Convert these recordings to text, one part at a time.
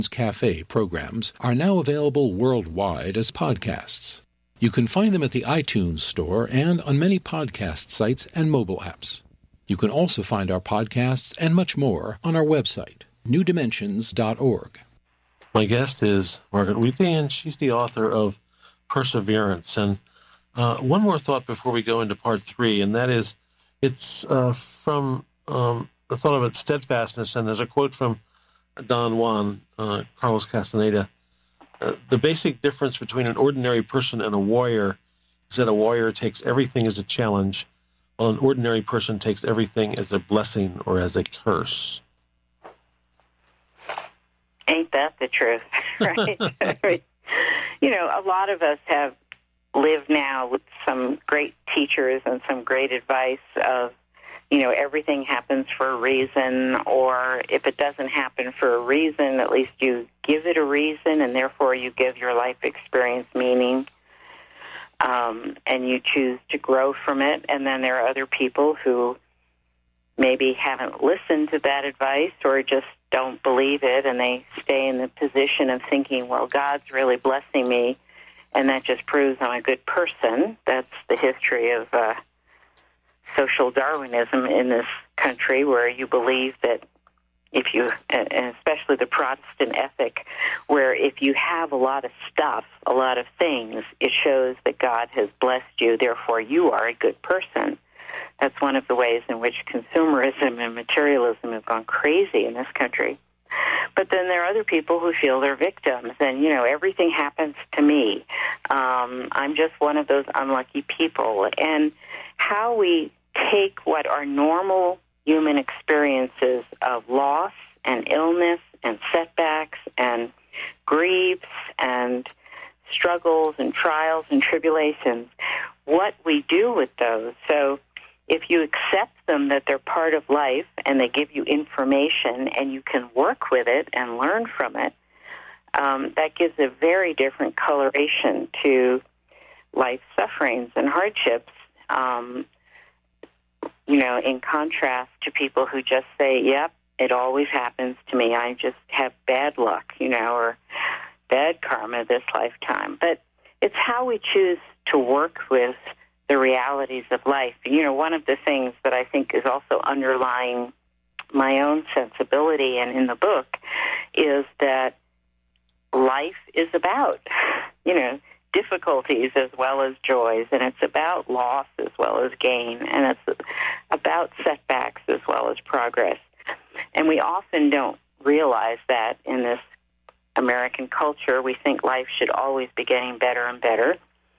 Cafe programs are now available worldwide as podcasts. You can find them at the iTunes Store and on many podcast sites and mobile apps. You can also find our podcasts and much more on our website, newdimensions.org. My guest is Margaret Wheatley, and she's the author of Perseverance. And one more thought before we go into part 3, and that is, it's from the thought of its steadfastness, and there's a quote from Don Juan, Carlos Castaneda. The basic difference between an ordinary person and a warrior is that a warrior takes everything as a challenge, while an ordinary person takes everything as a blessing or as a curse. Ain't that the truth, right? A lot of us have lived now with some great teachers and some great advice of, everything happens for a reason, or if it doesn't happen for a reason, at least you give it a reason, and therefore you give your life experience meaning, and you choose to grow from it. And then there are other people who maybe haven't listened to that advice or just don't believe it, and they stay in the position of thinking, well, God's really blessing me, and that just proves I'm a good person. That's the history of social Darwinism in this country, where you believe that if you, and especially the Protestant ethic, where if you have a lot of stuff, a lot of things, it shows that God has blessed you, therefore you are a good person. That's one of the ways in which consumerism and materialism have gone crazy in this country. But then there are other people who feel they're victims, and, everything happens to me. I'm just one of those unlucky people. And how we take what are normal human experiences of loss and illness and setbacks and griefs and struggles and trials and tribulations, what we do with those. So if you accept them, that they're part of life and they give you information and you can work with it and learn from it, that gives a very different coloration to life's sufferings and hardships, in contrast to people who just say, yep, it always happens to me. I just have bad luck, or bad karma this lifetime. But it's how we choose to work with the realities of life. One of the things that I think is also underlying my own sensibility and in the book is that life is about, difficulties as well as joys, and it's about loss as well as gain, and it's about setbacks as well as progress. And we often don't realize that in this American culture. We think life should always be getting better and better.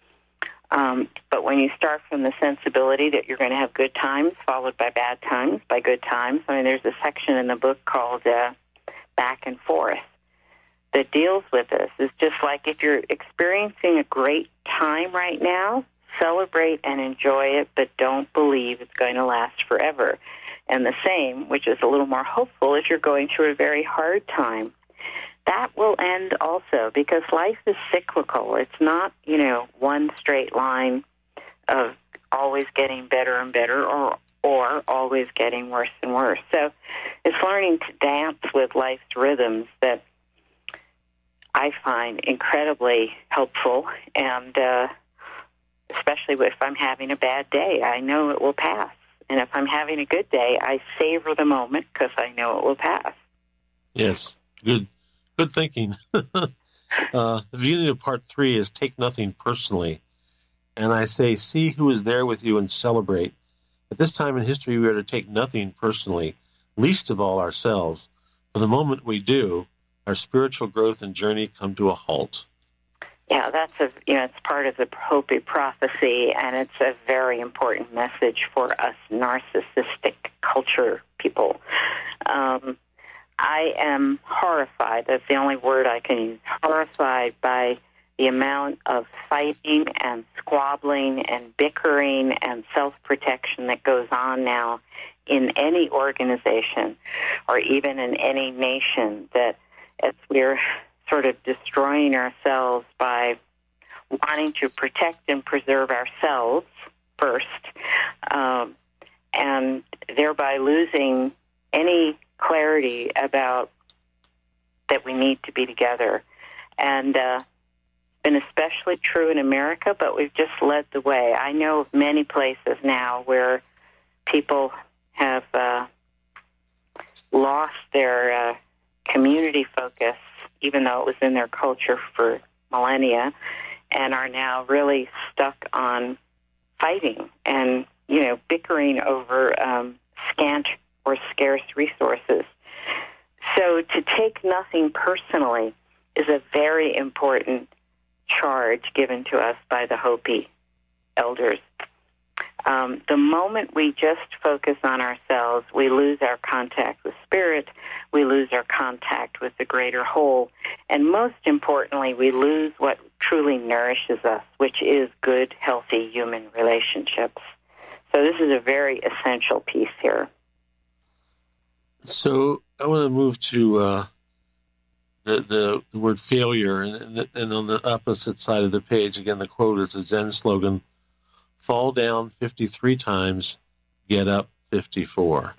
But when you start from the sensibility that you're going to have good times followed by bad times, by good times, there's a section in the book called Back and Forth that deals with this. It's just like if you're experiencing a great time right now, celebrate and enjoy it, but don't believe it's going to last forever. And the same, which is a little more hopeful, if you're going through a very hard time, that will end also, because life is cyclical. It's not, one straight line of always getting better and better or always getting worse and worse. So it's learning to dance with life's rhythms that I find incredibly helpful, and especially if I'm having a bad day, I know it will pass. And if I'm having a good day, I savor the moment because I know it will pass. Yes, good thinking. The beginning of part 3 is take nothing personally. And I say, see who is there with you and celebrate. At this time in history, we are to take nothing personally, least of all ourselves. For the moment we do, our spiritual growth and journey come to a halt. Yeah, that's it's part of the Hopi prophecy, and it's a very important message for us narcissistic culture people. I am horrified. That's the only word I can use. Horrified by the amount of fighting and squabbling and bickering and self-protection that goes on now in any organization or even in any nation, that as we're sort of destroying ourselves by wanting to protect and preserve ourselves first, and thereby losing any clarity about that we need to be together. And been especially true in America, but we've just led the way. I know of many places now where people have lost their community focus, even though it was in their culture for millennia, and are now really stuck on fighting and, bickering over scant or scarce resources. So to take nothing personally is a very important charge given to us by the Hopi elders. The moment we just focus on ourselves, we lose our contact with spirit, we lose our contact with the greater whole, and most importantly, we lose what truly nourishes us, which is good, healthy human relationships. So this is a very essential piece here. So I want to move to the word failure, and on the opposite side of the page, again, the quote is a Zen slogan: fall down 53 times, get up 54.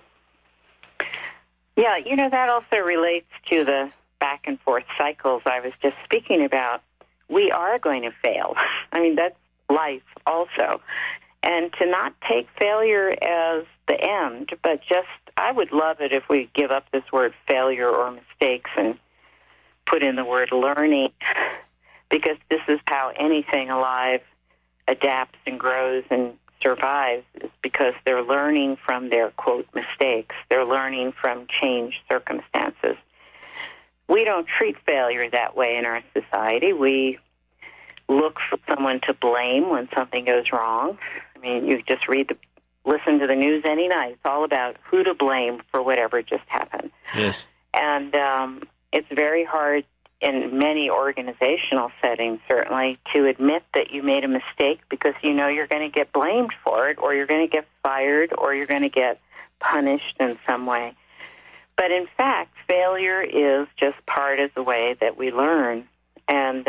Yeah, that also relates to the back and forth cycles I was just speaking about. We are going to fail. I mean, that's life also. And to not take failure as the end, but just, I would love it if we give up this word failure or mistakes and put in the word learning, because this is how anything alive adapts and grows and survives, is because they're learning from their, quote, mistakes. They're learning from changed circumstances. We don't treat failure that way in our society. We look for someone to blame when something goes wrong. I mean, you just listen to the news any night. It's all about who to blame for whatever just happened. Yes. And it's very hard in many organizational settings, certainly, to admit that you made a mistake, because you're going to get blamed for it, or you're going to get fired, or you're going to get punished in some way. But in fact, failure is just part of the way that we learn. And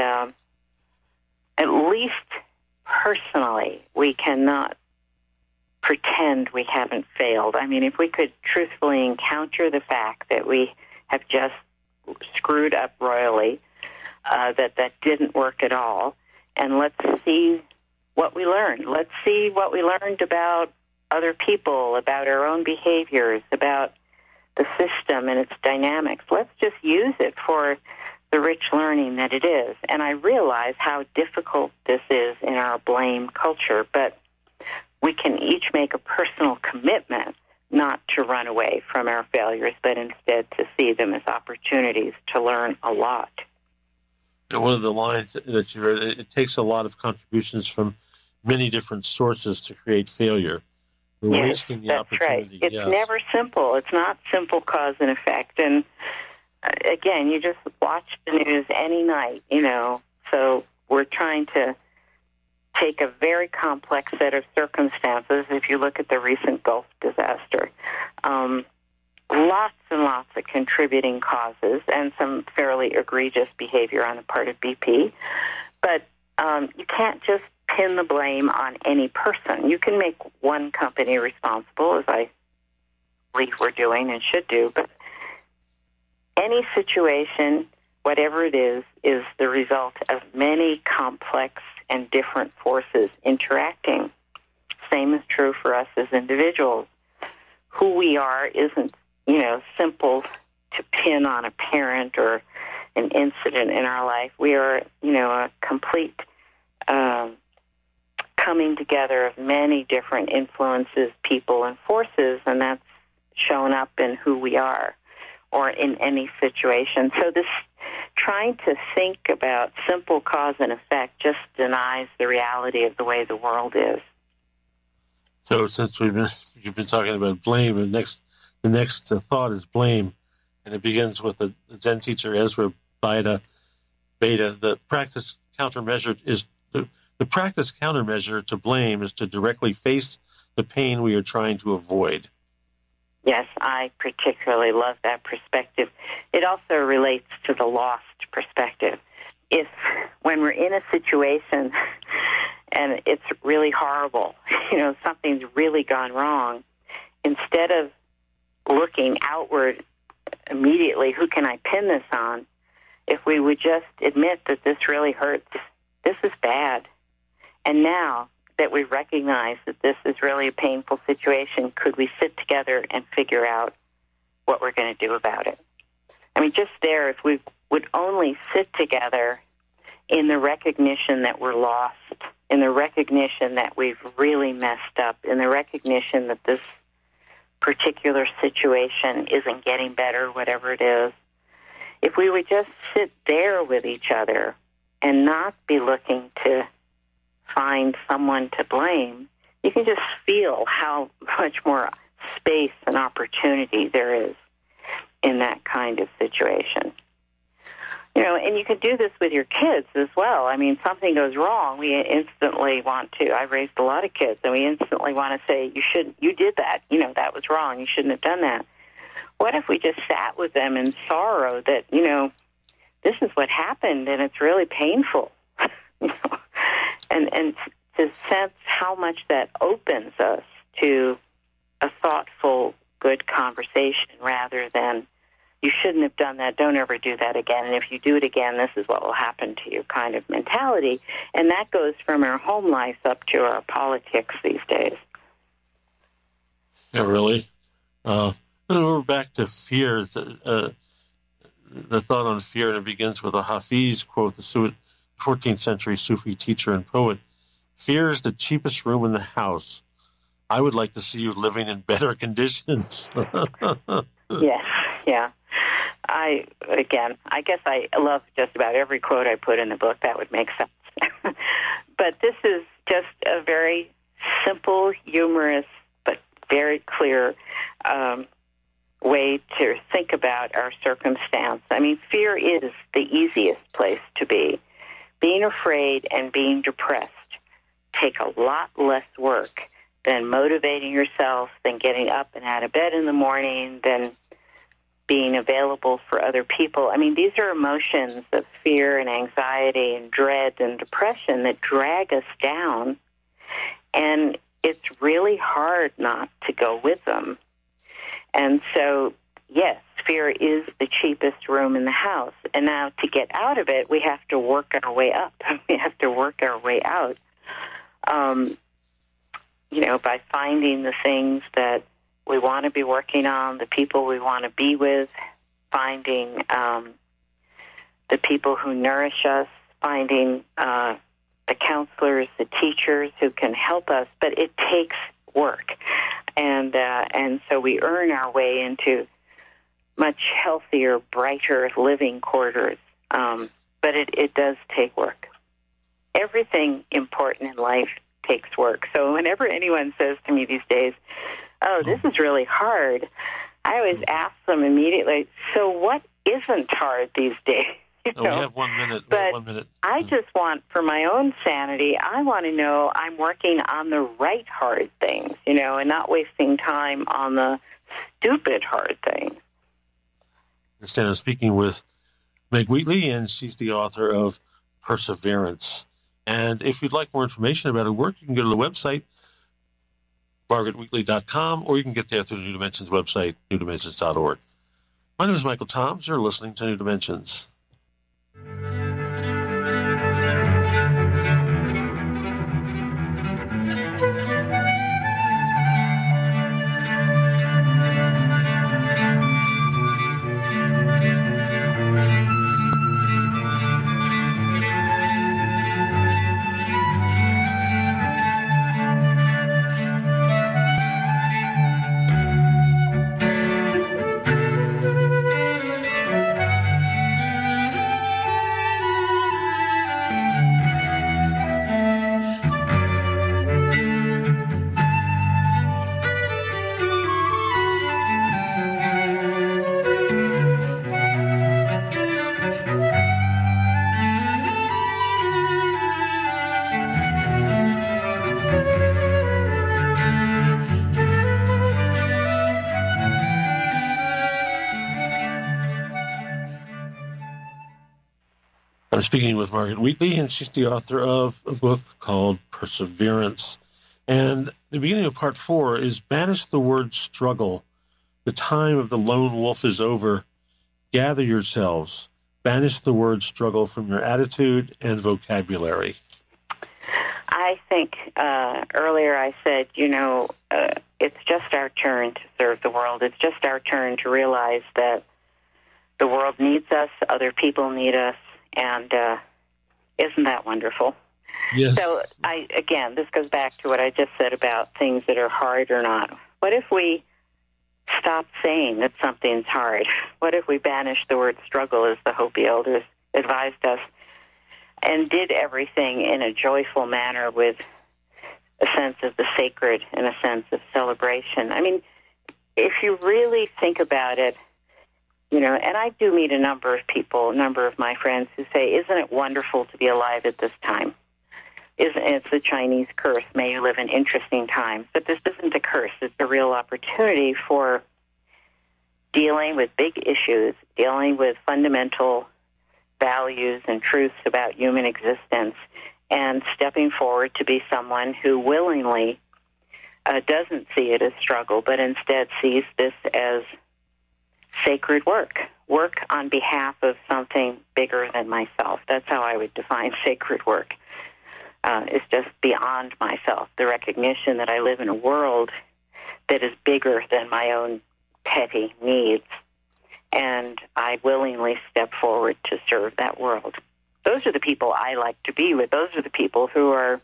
at least personally, we cannot pretend we haven't failed. I mean, if we could truthfully encounter the fact that we have just screwed up royally, that didn't work at all, and let's see what we learned. Let's see what we learned about other people, about our own behaviors, about the system and its dynamics. Let's just use it for the rich learning that it is. And I realize how difficult this is in our blame culture, but we can each make a personal commitment not to run away from our failures, but instead to see them as opportunities to learn a lot. And one of the lines that you read, it takes a lot of contributions from many different sources to create failure. We're wasting the opportunity. Right. It's never simple. It's not simple cause and effect. And again, you just watch the news any night, so we're trying to take a very complex set of circumstances. If you look at the recent Gulf disaster, lots and lots of contributing causes and some fairly egregious behavior on the part of BP. But you can't just pin the blame on any person. You can make one company responsible, as I believe we're doing and should do, but any situation, whatever it is the result of many complex and different forces interacting. Same is true for us as individuals. Who we are isn't, simple to pin on a parent or an incident in our life. We are, a complete coming together of many different influences, people, and forces, and that's shown up in who we are or in any situation. So this trying to think about simple cause and effect just denies the reality of the way the world is. So since you've been talking about blame, the next thought is blame, and it begins with the Zen teacher Ezra Beta. The practice countermeasure to blame is to directly face the pain we are trying to avoid. Yes, I particularly love that perspective. It also relates to the lost perspective. If when we're in a situation and it's really horrible, something's really gone wrong, instead of looking outward immediately, who can I pin this on? if we would just admit that this really hurts, this is bad. And now that we recognize that this is really a painful situation, could we sit together and figure out what we're going to do about it? I mean, just there, if we would only sit together in the recognition that we're lost, in the recognition that we've really messed up, in the recognition that this particular situation isn't getting better, whatever it is, if we would just sit there with each other and not be looking to find someone to blame, you can just feel how much more space and opportunity there is in that kind of situation. You know, and you can do this with your kids as well. I mean, something goes wrong, we instantly want to. I've raised a lot of kids, and we instantly want to say, you did that. You know, that was wrong. You shouldn't have done that. What if we just sat with them in sorrow that, you know, this is what happened, and it's really painful. You know? And to sense how much that opens us to a thoughtful, good conversation rather than, you shouldn't have done that, don't ever do that again, and if you do it again, this is what will happen to you kind of mentality. And that goes from our home life up to our politics these days. Yeah, really. We're back to fear. The thought on fear, and it begins with a Hafiz quote, the 14th century Sufi teacher and poet. Fear is the cheapest room in the house. I would like to see you living in better conditions. Yes, yeah. I guess I love just about every quote I put in the book. That would make sense. But this is just a very simple, humorous, but very clear way to think about our circumstance. I mean, fear is the easiest place to be. Being afraid and being depressed take a lot less work than motivating yourself, than getting up and out of bed in the morning, than being available for other people. I mean, these are emotions of fear and anxiety and dread and depression that drag us down, and it's really hard not to go with them. And so, yes, fear is the cheapest room in the house. And now to get out of it, we have to work our way up. We have to work our way out, you know, by finding the things that we want to be working on, the people we want to be with, finding the people who nourish us, finding the counselors, the teachers who can help us. But it takes work. And so we earn our way into much healthier, brighter living quarters. But it does take work. Everything important in life takes work. So whenever anyone says to me these days, oh, this is really hard, I always ask them immediately, so what isn't hard these days? You know? We have 1 minute. But 1 minute. I just want, for my own sanity, I want to know I'm working on the right hard things, you know, and not wasting time on the stupid hard things. I understand I'm speaking with Meg Wheatley, and she's the author of Perseverance. And if you'd like more information about her work, you can go to the website, margaretwheatley.com, or you can get there through the New Dimensions website, newdimensions.org. My name is Michael Toms. You're listening to New Dimensions. I'm speaking with Margaret Wheatley, and she's the author of a book called Perseverance. And the beginning of part 4 is banish the word struggle. The time of the lone wolf is over. Gather yourselves. banish the word struggle from your attitude and vocabulary? I think earlier I said, it's just our turn to serve the world. It's just our turn to realize that the world needs us, other people need us, and isn't that wonderful? Yes. So, this goes back to what I just said about things that are hard or not. What if we stop saying that something's hard? What if we banish the word struggle, as the Hopi elders advised us, and did everything in a joyful manner with a sense of the sacred and a sense of celebration? I mean, if you really think about it, and I do meet a number of my friends who say, isn't it wonderful to be alive at this time? It's the Chinese curse, may you live in interesting times. But this isn't a curse. It's a real opportunity for dealing with big issues, dealing with fundamental values and truths about human existence, and stepping forward to be someone who willingly doesn't see it as struggle, but instead sees this as sacred work on behalf of something bigger than myself. That's how I would define sacred work. It's just beyond myself, the recognition that I live in a world that is bigger than my own petty needs, and I willingly step forward to serve that world. Those are the people I like to be with. Those are the people who are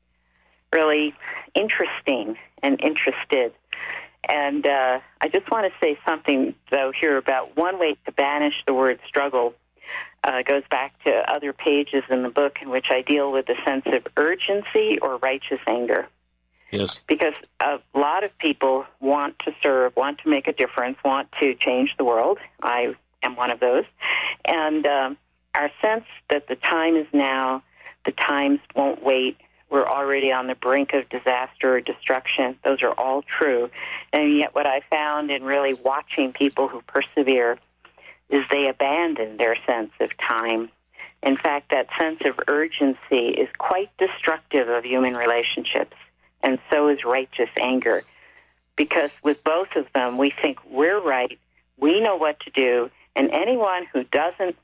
really interesting and interested. And I just want to say something, though, here about one way to banish the word struggle. Goes back to other pages in the book in which I deal with the sense of urgency or righteous anger. Yes. Because a lot of people want to serve, want to make a difference, want to change the world. I am one of those. And our sense that the time is now, the times won't wait, we're already on the brink of disaster or destruction. Those are all true. And yet what I found in really watching people who persevere is they abandon their sense of time. In fact, that sense of urgency is quite destructive of human relationships, and so is righteous anger. Because with both of them, we think we're right, we know what to do, and anyone who doesn't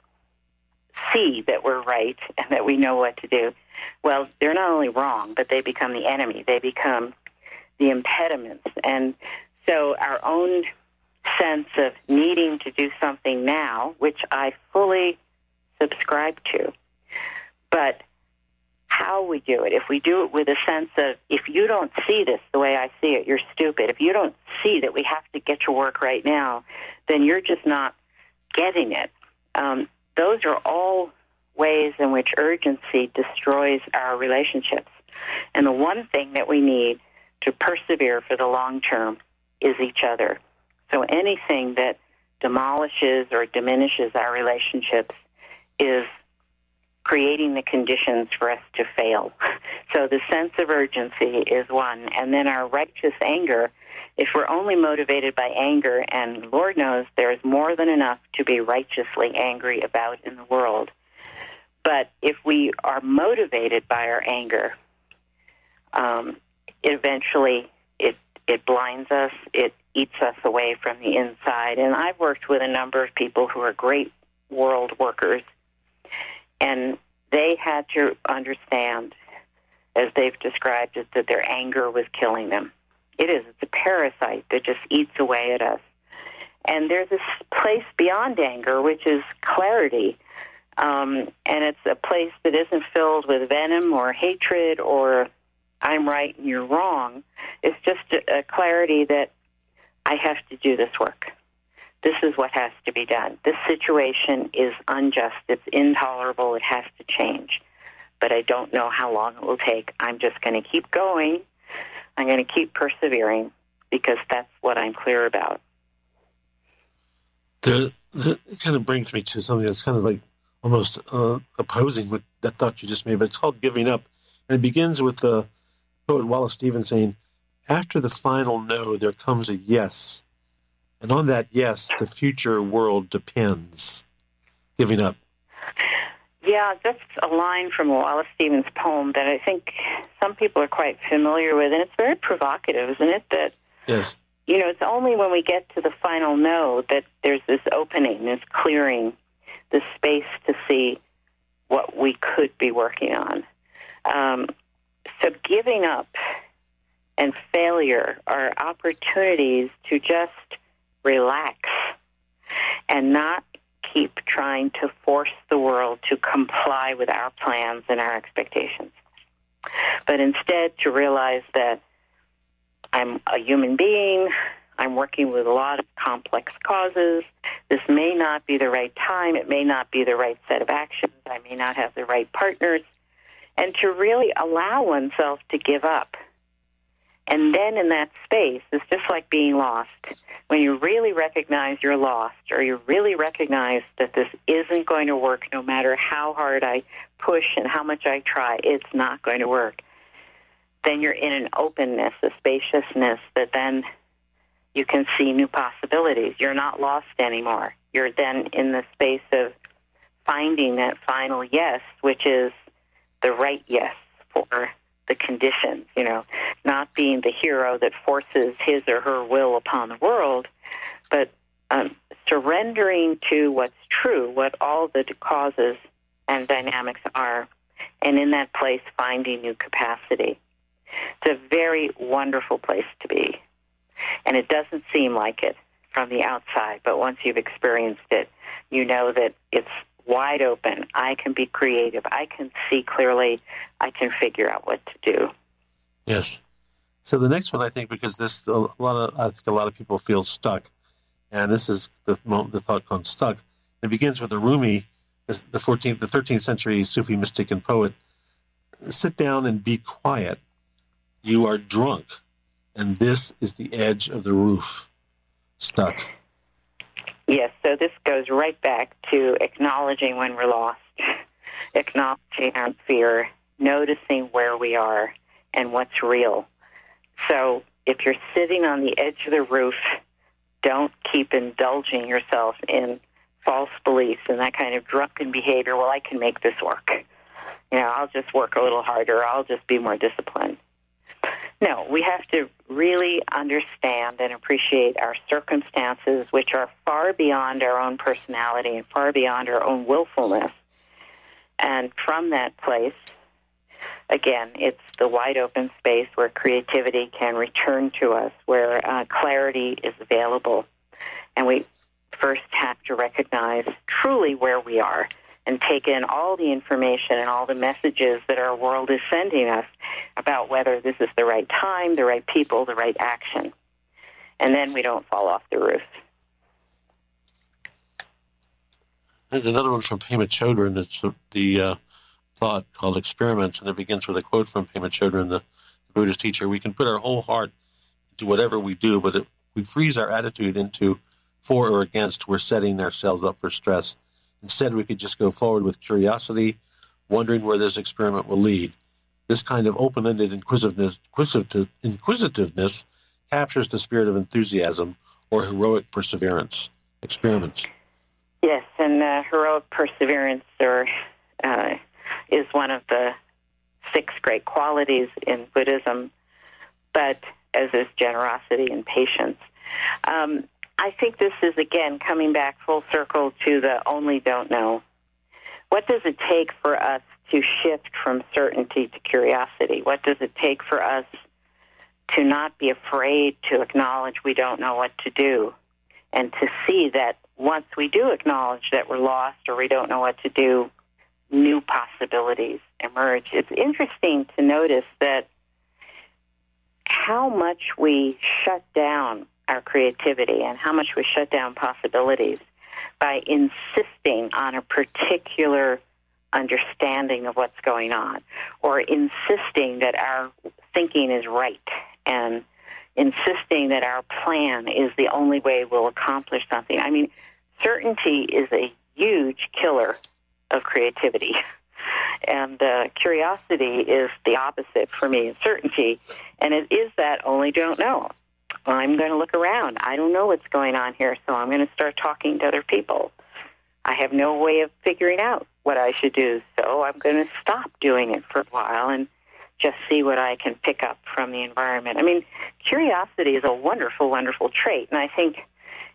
see that we're right and that we know what to do, well, they're not only wrong, but they become the enemy. They become the impediments. And so our own sense of needing to do something now, which I fully subscribe to, but how we do it, if we do it with a sense of, if you don't see this the way I see it, you're stupid. If you don't see that we have to get to work right now, then you're just not getting it. Those are all ways in which urgency destroys our relationships. And the one thing that we need to persevere for the long term is each other. So anything that demolishes or diminishes our relationships is creating the conditions for us to fail. So the sense of urgency is one. And then our righteous anger, if we're only motivated by anger, and Lord knows there's more than enough to be righteously angry about in the world, but if we are motivated by our anger, eventually it blinds us, it eats us away from the inside. And I've worked with a number of people who are great world workers, and they had to understand, as they've described it, that their anger was killing them. It's a parasite that just eats away at us. And there's this place beyond anger, which is clarity. And it's a place that isn't filled with venom or hatred or I'm right and you're wrong. It's just a clarity that I have to do this work. This is what has to be done. This situation is unjust. It's intolerable. It has to change. But I don't know how long it will take. I'm just going to keep going. I'm going to keep persevering because that's what I'm clear about. It kind of brings me to something that's kind of like almost opposing with that thought you just made, but it's called giving up. And it begins with the poet Wallace Stevens saying, after the final no, there comes a yes. And on that yes, the future world depends. Giving up. Yeah, that's a line from a Wallace Stevens poem that I think some people are quite familiar with, and it's very provocative, isn't it? That, yes. It's only when we get to the final no that there's this opening, this clearing, the space to see what we could be working on. So giving up and failure are opportunities to just relax and not keep trying to force the world to comply with our plans and our expectations, but instead to realize that I'm a human being, I'm working with a lot of complex causes, this may not be the right time, it may not be the right set of actions, I may not have the right partners, and to really allow oneself to give up. And then in that space, it's just like being lost. When you really recognize you're lost, or you really recognize that this isn't going to work no matter how hard I push and how much I try, it's not going to work, then you're in an openness, a spaciousness that then you can see new possibilities. You're not lost anymore. You're then in the space of finding that final yes, which is the right yes for the conditions, not being the hero that forces his or her will upon the world, but surrendering to what's true, what all the causes and dynamics are, and in that place finding new capacity. It's a very wonderful place to be, and it doesn't seem like it from the outside, but once you've experienced it, you know that it's wide open. I can be creative. I can see clearly. I can figure out what to do. Yes. So the next one, I think, because I think a lot of people feel stuck, and this is the thought called stuck. It begins with a Rumi, the 13th century Sufi mystic and poet. Sit down and be quiet. You are drunk, and this is the edge of the roof. Stuck. Yes, so this goes right back to acknowledging when we're lost, acknowledging our fear, noticing where we are and what's real. So if you're sitting on the edge of the roof, don't keep indulging yourself in false beliefs and that kind of drunken behavior. Well, I can make this work. I'll just work a little harder. I'll just be more disciplined. No, we have to really understand and appreciate our circumstances, which are far beyond our own personality and far beyond our own willfulness. And from that place, again, it's the wide open space where creativity can return to us, where clarity is available. And we first have to recognize truly where we are and take in all the information and all the messages that our world is sending us about whether this is the right time, the right people, the right action. And then we don't fall off the roof. There's another one from Pema Chodron. It's the thought called Experiments, and it begins with a quote from Pema Chodron, the Buddhist teacher. We can put our whole heart into whatever we do, but if we freeze our attitude into for or against, we're setting ourselves up for stress. Instead, we could just go forward with curiosity, wondering where this experiment will lead. This kind of open-ended inquisitiveness captures the spirit of enthusiasm or heroic perseverance. Experiments. Yes, and heroic perseverance is one of the 6 great qualities in Buddhism, but as is generosity and patience. I think this is, again, coming back full circle to the only don't know. What does it take for us to shift from certainty to curiosity? What does it take for us to not be afraid to acknowledge we don't know what to do, and to see that once we do acknowledge that we're lost or we don't know what to do, new possibilities emerge? It's interesting to notice that how much we shut down our creativity and how much we shut down possibilities by insisting on a particular understanding of what's going on, or insisting that our thinking is right, and insisting that our plan is the only way we'll accomplish something. I mean, certainty is a huge killer of creativity. And curiosity is the opposite for me, certainty. And it is that only don't know. I'm going to look around. I don't know what's going on here, so I'm going to start talking to other people. I have no way of figuring out what I should do, so I'm going to stop doing it for a while and just see what I can pick up from the environment. I mean, curiosity is a wonderful, wonderful trait, and I think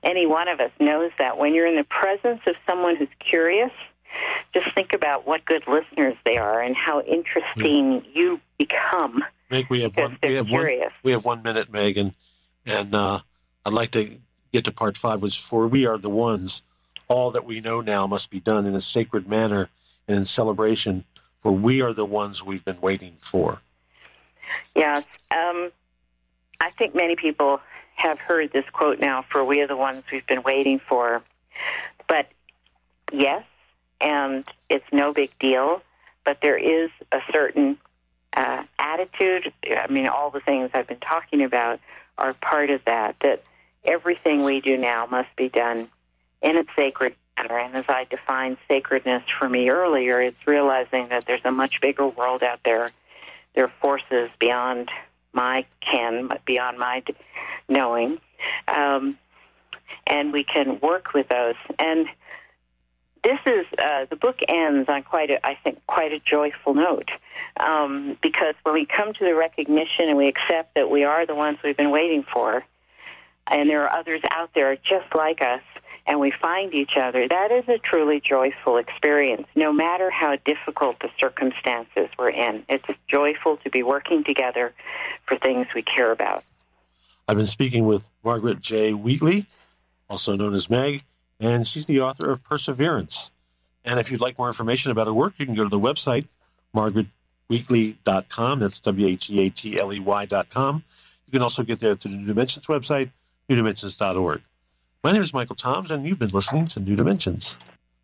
any one of us knows that. When you're in the presence of someone who's curious, just think about what good listeners they are and how interesting you become. Meg, we have 1 minute, Meg, and I'd like to get to part 5, which for we are the ones. All that we know now must be done in a sacred manner and in celebration, for we are the ones we've been waiting for. Yes. I think many people have heard this quote now, for we are the ones we've been waiting for. But yes, and it's no big deal, but there is a certain attitude. I mean, all the things I've been talking about are part of that everything we do now must be done in a sacred manner. And as I defined sacredness for me earlier, it's realizing that there's a much bigger world out there. There are forces beyond my ken, beyond my knowing, and we can work with those. And this is the book ends on quite a joyful note, because when we come to the recognition and we accept that we are the ones we've been waiting for, and there are others out there just like us, and we find each other, that is a truly joyful experience, no matter how difficult the circumstances we're in. It's joyful to be working together for things we care about. I've been speaking with Margaret J. Wheatley, also known as Meg, and she's the author of Perseverance. And if you'd like more information about her work, you can go to the website, margaretwheatley.com. That's WHEATLEY.com. You can also get there through the New Dimensions website, newdimensions.org. My name is Michael Toms, and you've been listening to New Dimensions.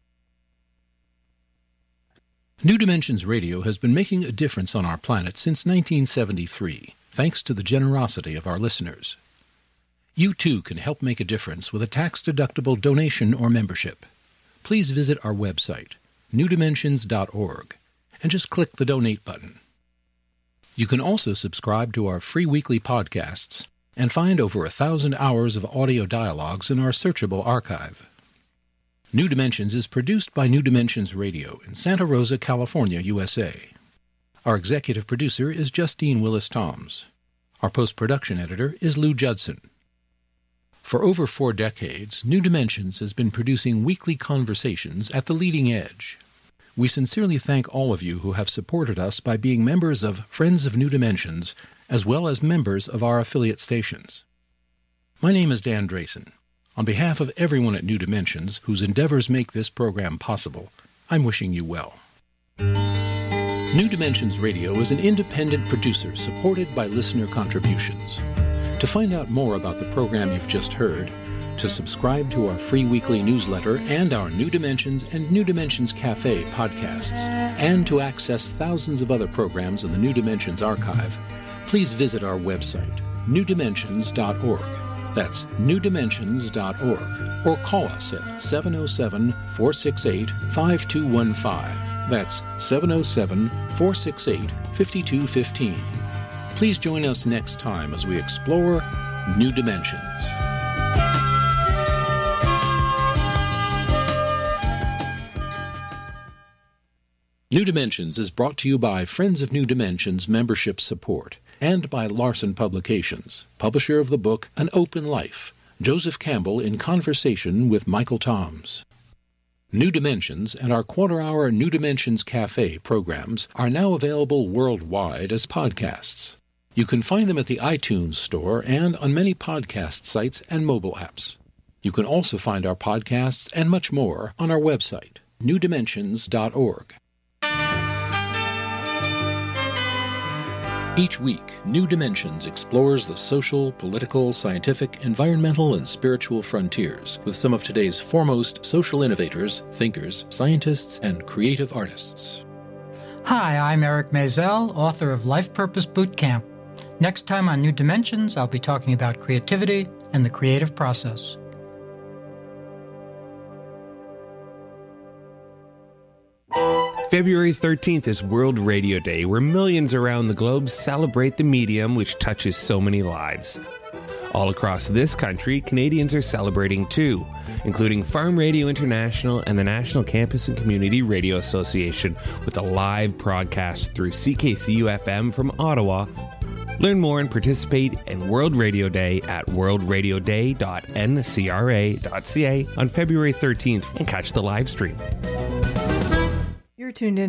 New Dimensions Radio has been making a difference on our planet since 1973, thanks to the generosity of our listeners. You too can help make a difference with a tax-deductible donation or membership. Please visit our website, newdimensions.org, and just click the donate button. You can also subscribe to our free weekly podcasts and find over 1,000 hours of audio dialogues in our searchable archive. New Dimensions is produced by New Dimensions Radio in Santa Rosa, California, USA. Our executive producer is Justine Willis-Toms. Our post-production editor is Lou Judson. For over 4 decades, New Dimensions has been producing weekly conversations at the leading edge. We sincerely thank all of you who have supported us by being members of Friends of New Dimensions, as well as members of our affiliate stations. My name is Dan Drayson. On behalf of everyone at New Dimensions whose endeavors make this program possible, I'm wishing you well. New Dimensions Radio is an independent producer supported by listener contributions. To find out more about the program you've just heard, to subscribe to our free weekly newsletter and our New Dimensions and New Dimensions Cafe podcasts, and to access thousands of other programs in the New Dimensions archive, please visit our website, newdimensions.org. That's newdimensions.org. Or call us at 707-468-5215. That's 707-468-5215. Please join us next time as we explore New Dimensions. New Dimensions is brought to you by Friends of New Dimensions membership support and by Larson Publications, publisher of the book An Open Life, Joseph Campbell in conversation with Michael Toms. New Dimensions and our quarter-hour New Dimensions Cafe programs are now available worldwide as podcasts. You can find them at the iTunes Store and on many podcast sites and mobile apps. You can also find our podcasts and much more on our website, newdimensions.org. Each week, New Dimensions explores the social, political, scientific, environmental, and spiritual frontiers with some of today's foremost social innovators, thinkers, scientists, and creative artists. Hi, I'm Eric Maisel, author of Life Purpose Boot Camp. Next time on New Dimensions, I'll be talking about creativity and the creative process. February 13th is World Radio Day, where millions around the globe celebrate the medium which touches so many lives. All across this country, Canadians are celebrating too, including Farm Radio International and the National Campus and Community Radio Association, with a live broadcast through CKCU-FM from Ottawa, Learn more and participate in World Radio Day at worldradioday.ncra.ca on February 13th and catch the live stream. You're tuned in